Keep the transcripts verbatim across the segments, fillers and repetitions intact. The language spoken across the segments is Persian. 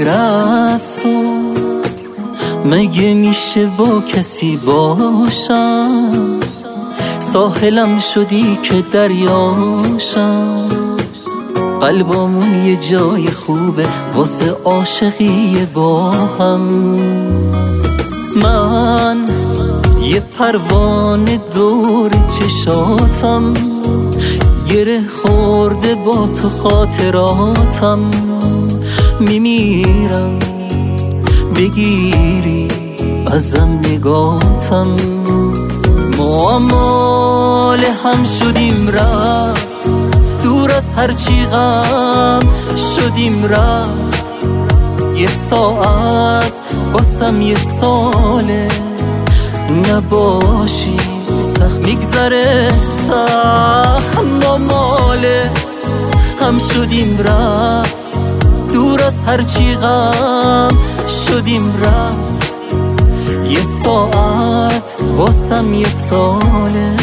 غیر از تو مگه میشه با کسی باشم؟ ساحلم شدی که دریاشم، قلبامون یه جای خوبه واسه عاشقی با هم. من یه پروانه دور چشاتم، گره خورده با تو خاطراتم. میمیرم بگیری ازم نگاتم. ما مال هم شدیم رفت، دور از هرچی غم شدیم رفت. یه ساعت باسم یه ساله، نباشی سخت میگذره سخت. ما ماله هم شدیم رفت، دور از هرچی غم شدیم رفت. یه ساعت واسم یه ساله،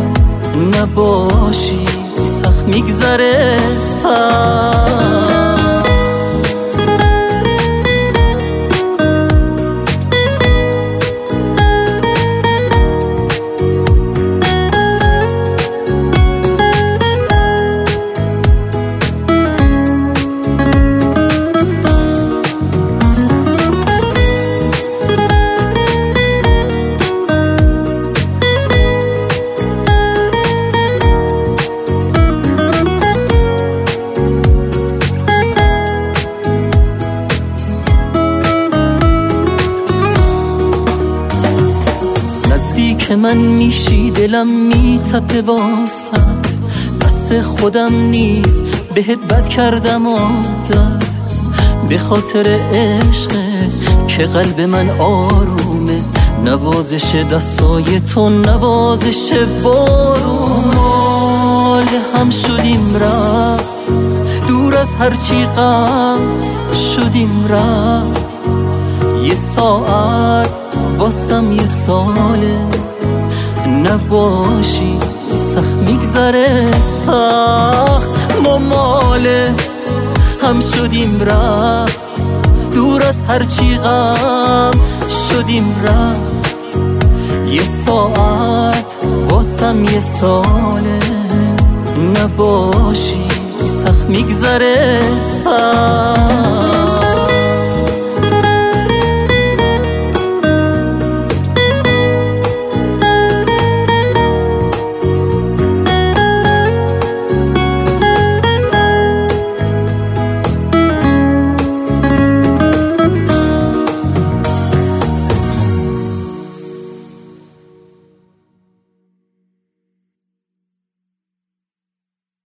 نباشی سخت میگذره سخت. که من میشی دلم میتپه واسد، دست خودم نیست بهت بد کردم عادت. به خاطر عشق که قلب من آرومه، نوازش دستای تو نوازش بارون. مال هم شدیم رفت، دور از هرچی غم شدیم رفت. یه ساعت واسم یه ساله، نباشی سخت میگذره سخت. ما ماله هم شدیم رفت، دور از هرچی غم شدیم رفت. یه ساعت واسم یه ساله، نباشی سخت میگذره سخت.